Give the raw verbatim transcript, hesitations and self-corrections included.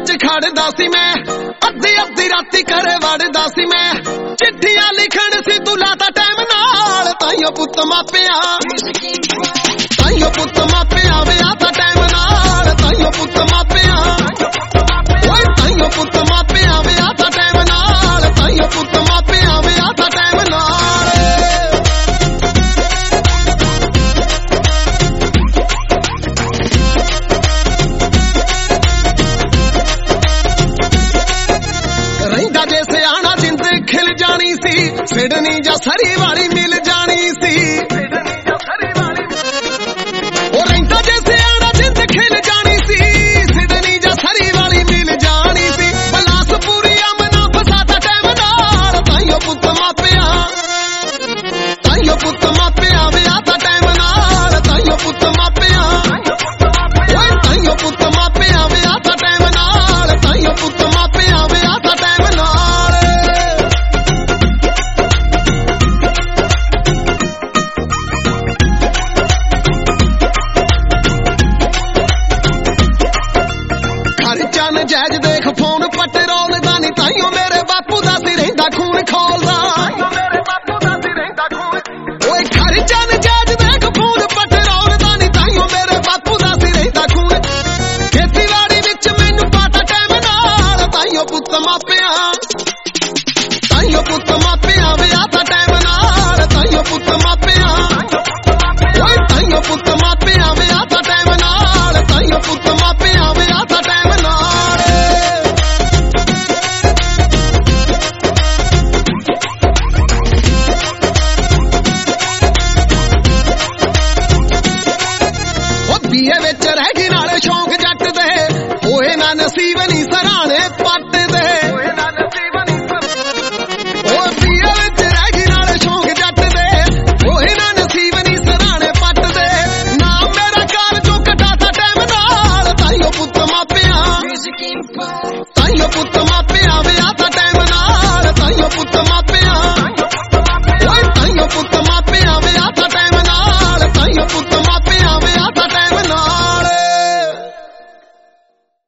च खड़दा सी मैं, अद्धी अद्धी राती घरे वड़दा सी मैं, चिट्ठियां लिखण सी तू लाता टाइम नाल, ताइयों पुत मापिया ताइयों पुत मापिया वे आता टाइम नाल, ताइयों पुत मापिया ओए ताइयों पुत मापिया वे आता टाइम नाल, ताइयों पुत मापिया वे आता टाइम नाल। रहिंदा जे सियाणा जिंद खिल जानी सी, सिडनी जा सरी वाली मिल जानी सी, ओ रहिंदा जे सियाणा जिंद खिल जानी सी, सिडनी जा सरी वाली मिल जानी सी, बलासपुरी अमना फसाता टाइम नाल, ताइयों पुत मापिया ताइयों पुत मापिया वे आता टाइम नाल, ताइयों पुत मापिया ओए ताइयों पुत मापिया वे आता टाइम नाल, ताइयों पुत मापिया वे आता टाइम नाल। खर्चा नजायज देख फोन पटरोल दा नी, ताइयों मेरे बापू दा सी रहिंदा खून खोलदा,